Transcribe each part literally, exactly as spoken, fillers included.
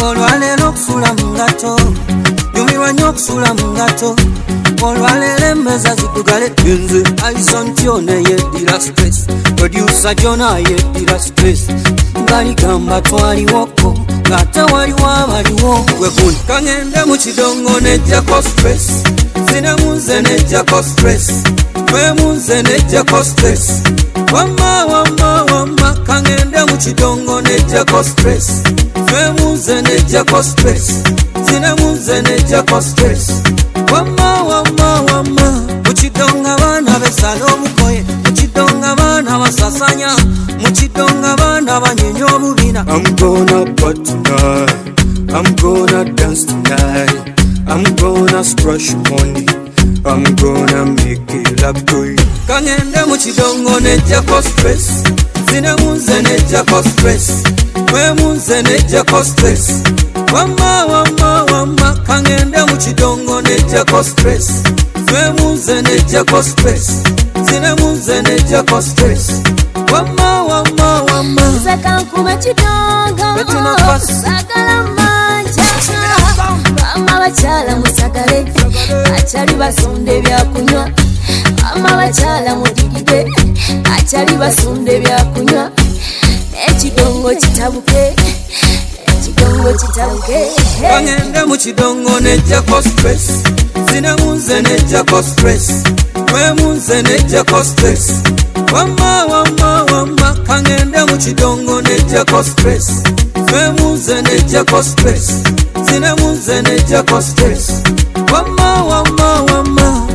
olwaleero okusula mu ngato nyumirwa nnyo okusula mu ngato olwaleero emmeza zidugale nze Alison Tyone yeddira stress producer Jona yeddira stress ngaligamba twaliwoko ng'ate waliwo abaliwo wekuni kangende mu kidongo nejjako stress zinemunze nejjako stress twemunze nejjako stress wamma wamma wamma kangende mu kidongo nejjako stress twemunze nejjako stress zinemunze nejjako stress wamma wamma wamma mu kidongo abaana besala obukoye mu kidongo abaana basasanya mu kidongo abaana banyenya obubina I'm gonna party tonight I'm gonna dance tonight I'm gonna splash money I'm gonna make it love to you kangende mu kidongo nejjako stress zinemunze nejjako stress twemunze nejjako stress wamma wamma wamma kangende mu kidongo nejjako stress twemunze nejjako stress zinemunze nejjako stress wamma wamma wamma Sakankuma kidongo sagala manja Mama bachala musagale achali basunde byakunywa Mama bachala mudigide achali basunde byakunywa ekidongo kitabuke ekidongo kitabuke kangende mu kidongo nejjako stress zinemunze nejjako stress twemunze nejjako stress wamma wamma wamma kangende mu kidongo nejjako stress twemunze nejjako stress zinemunze nejjako stress wamma wamma wamma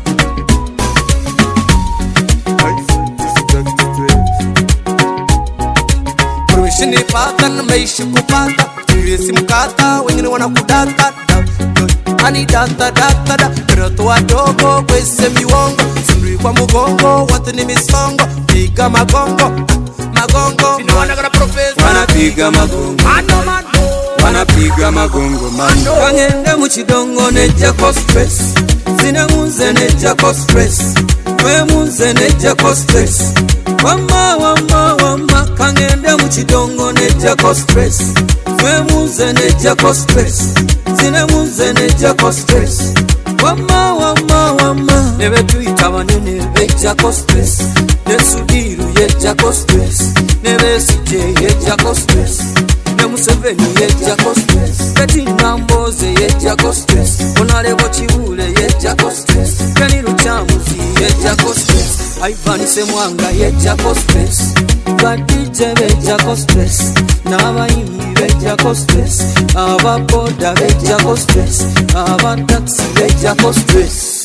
Kurushini pata na meishi kupata Jirisi mkata wengine wanakudata Ani data data da Roto wadogo kwese miwongo Sindui kwa mugongo watu ni misongo Piga magongo Magongo Sino wanagana professor wanapiga magongo Mano mano wanapiga magongo mano kangende mu kidongo nejjako stress zinemunze nejjako stress twemunze nejjako stress wamma wamma wamma kangende mu kidongo nejjako stress twemunze nejjako stress zinemunze nejjako stress wamma wamma wamma ne betuyita banene bejjako stress ne Sudiru yejjako stress ne Besigye yejjako stress ne Museveni yejjako stress Katinda Mboze yejjako stress Onalebo Kibuule yejjako stress Kenny Lukyamuzi yejjako stress Ivan Ssemwanga yejjako stress ba D J bejjako stress n'abayimbi bejjako stress ababoda bejjako stress aba taxi bejjako stress